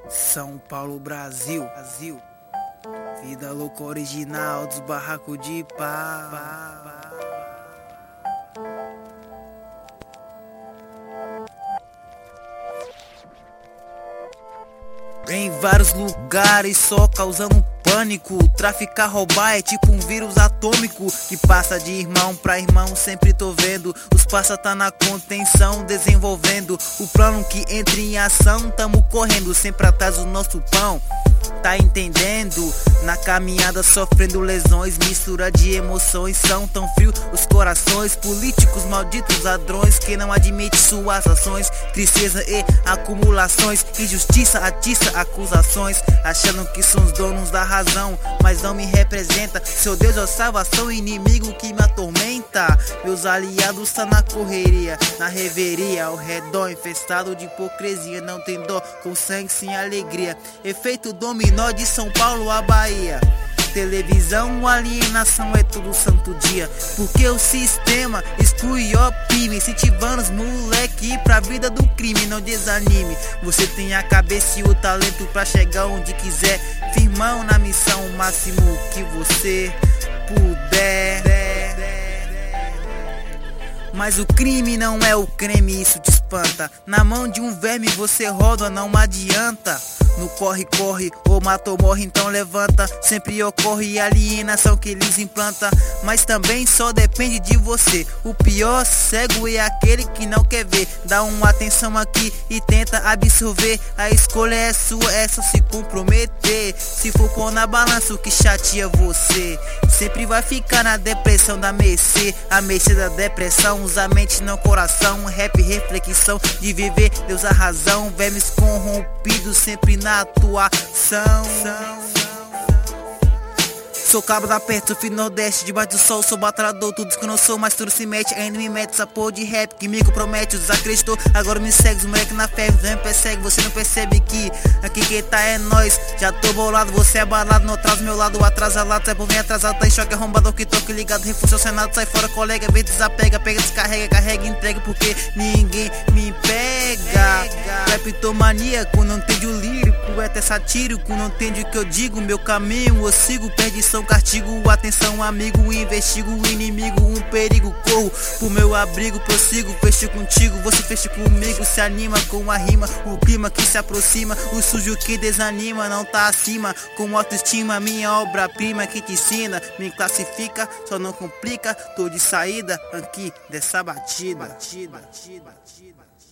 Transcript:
São Paulo, Brasil. Vida louca original dos barracos de pá. Em vários lugares só causando pânico. Traficar, roubar é tipo um vírus atômico que passa de irmão pra irmão, sempre tô vendo. Os passa tá na contenção, desenvolvendo o plano que entra em ação. Tamo correndo sempre atrás do nosso pão. Tá entendendo? Na caminhada sofrendo lesões, mistura de emoções. São tão frios os corações, políticos malditos ladrões que não admitem suas ações. Tristeza e acumulações, injustiça atiça acusações, achando que são os donos da razão, mas não me representa. Seu Deus é a salvação, inimigo que me atormenta. Meus aliados tá na correria, na reveria, ao redor infestado de hipocrisia. Não tem dó, com sangue sem alegria. Efeito dominó de São Paulo a Bahia. Televisão, alienação é todo santo dia, porque o sistema exclui e oprime, incentivando os moleque pra vida do crime. Não desanime, você tem a cabeça e o talento pra chegar onde quiser. Firmão na missão, o máximo que você puder. Mas o crime não é o creme, isso te espanta. Na mão de um verme você roda, não adianta. No corre, corre, ou mata ou morre, então levanta. Sempre ocorre alienação que eles implantam, mas também só depende de você. O pior cego é aquele que não quer ver. Dá uma atenção aqui e tenta absorver. A escolha é sua, é só se comprometer. Se for pôr na balança o que chateia você, sempre vai ficar na depressão da mercê. A mercê da depressão, usa a mente não coração. Rap, reflexão de viver, Deus a razão. Vermes corrompidos sempre na atuação. Sou cabo da perto, fui nordeste, debaixo do sol, sou batalhador, tudo que eu não sou, mas tudo se mete, ainda me mete essa porra de rap que me compromete, desacreditou, agora me segue, os moleque na fé, não me persegue, você não percebe que aqui quem tá é nós, já tô bolado, você é balado, não atrás meu lado, atrasalado, sai por mim atrasado, tá em choque, arrombador que toque ligado, reforçou o senado, sai fora colega, vem desapega, pega, descarrega, carrega, entrega, porque ninguém me pega. Cleptomaníaco, não entende o lírico, é até satírico, não entende o que eu digo, meu caminho eu sigo, perdição, castigo, atenção amigo, investigo o inimigo, um perigo, corro pro meu abrigo, prossigo, fecho contigo, você fecha comigo, se anima com a rima, o clima que se aproxima, o sujo que desanima, não tá acima, com autoestima, minha obra-prima que te ensina, me classifica, só não complica, tô de saída aqui dessa batida.